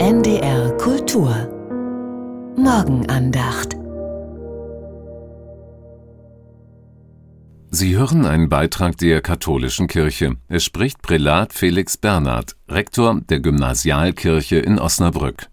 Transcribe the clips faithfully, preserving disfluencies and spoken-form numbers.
N D R Kultur Morgenandacht. Sie hören einen Beitrag der Katholischen Kirche. Es spricht Prälat Felix Bernhard, Rektor der Gymnasialkirche in Osnabrück.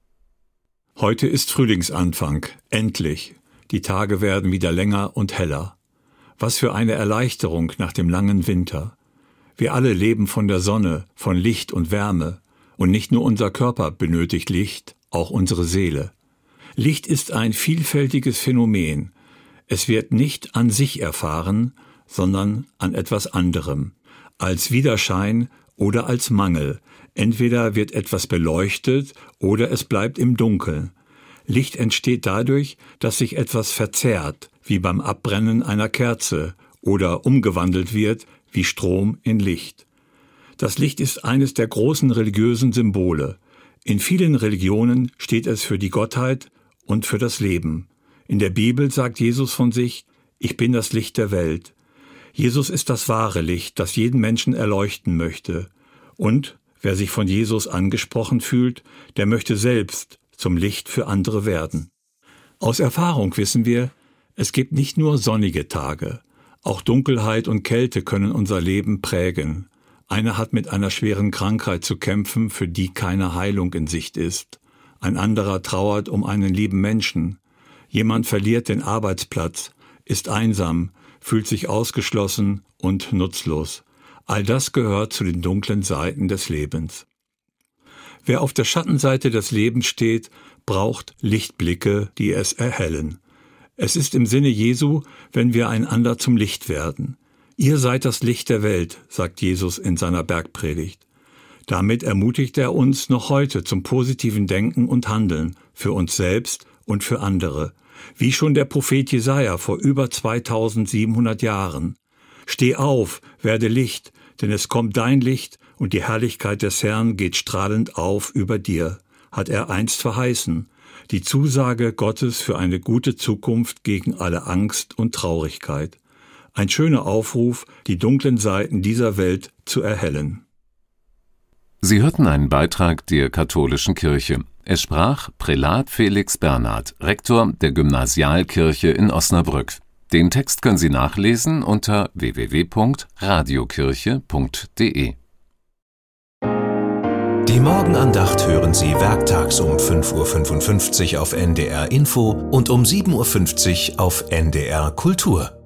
Heute ist Frühlingsanfang, endlich. Die Tage werden wieder länger und heller. Was für eine Erleichterung nach dem langen Winter. Wir alle leben von der Sonne, von Licht und Wärme. Und nicht nur unser Körper benötigt Licht, auch unsere Seele. Licht ist ein vielfältiges Phänomen. Es wird nicht an sich erfahren, sondern an etwas anderem. Als Widerschein oder als Mangel. Entweder wird etwas beleuchtet oder es bleibt im Dunkeln. Licht entsteht dadurch, dass sich etwas verzerrt, wie beim Abbrennen einer Kerze, oder umgewandelt wird, wie Strom in Licht. Das Licht ist eines der großen religiösen Symbole. In vielen Religionen steht es für die Gottheit und für das Leben. In der Bibel sagt Jesus von sich: Ich bin das Licht der Welt. Jesus ist das wahre Licht, das jeden Menschen erleuchten möchte. Und wer sich von Jesus angesprochen fühlt, der möchte selbst zum Licht für andere werden. Aus Erfahrung wissen wir, es gibt nicht nur sonnige Tage. Auch Dunkelheit und Kälte können unser Leben prägen. Einer hat mit einer schweren Krankheit zu kämpfen, für die keine Heilung in Sicht ist. Ein anderer trauert um einen lieben Menschen. Jemand verliert den Arbeitsplatz, ist einsam, fühlt sich ausgeschlossen und nutzlos. All das gehört zu den dunklen Seiten des Lebens. Wer auf der Schattenseite des Lebens steht, braucht Lichtblicke, die es erhellen. Es ist im Sinne Jesu, wenn wir einander zum Licht werden. Ihr seid das Licht der Welt, sagt Jesus in seiner Bergpredigt. Damit ermutigt er uns noch heute zum positiven Denken und Handeln, für uns selbst und für andere. Wie schon der Prophet Jesaja vor über zweitausendsiebenhundert Jahren. Steh auf, werde Licht, denn es kommt dein Licht und die Herrlichkeit des Herrn geht strahlend auf über dir, hat er einst verheißen. Die Zusage Gottes für eine gute Zukunft gegen alle Angst und Traurigkeit. Ein schöner Aufruf, die dunklen Seiten dieser Welt zu erhellen. Sie hörten einen Beitrag der Katholischen Kirche. Es sprach Prälat Felix Bernhard, Rektor der Gymnasialkirche in Osnabrück. Den Text können Sie nachlesen unter w w w punkt radiokirche punkt d e. Die Morgenandacht hören Sie werktags um fünf Uhr fünfundfünfzig auf N D R Info und um sieben Uhr fünfzig auf N D R Kultur.